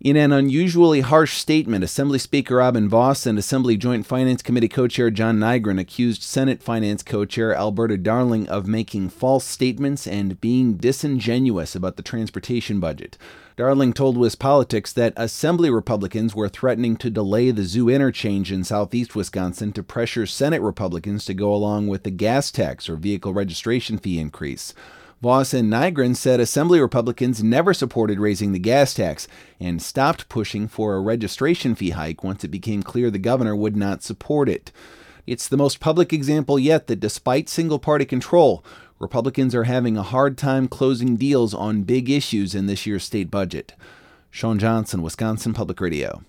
In an unusually harsh statement, Assembly Speaker Robin Vos and Assembly Joint Finance Committee co-chair John Nygren accused Senate Finance co-chair Alberta Darling of making false statements and being disingenuous about the transportation budget. Darling told WisPolitics that Assembly Republicans were threatening to delay the zoo interchange in southeast Wisconsin to pressure Senate Republicans to go along with the gas tax or vehicle registration fee increase. Vos and Nygren said Assembly Republicans never supported raising the gas tax and stopped pushing for a registration fee hike once it became clear the governor would not support it. It's the most public example yet that despite single-party control, Republicans are having a hard time closing deals on big issues in this year's state budget. Sean Johnson, Wisconsin Public Radio.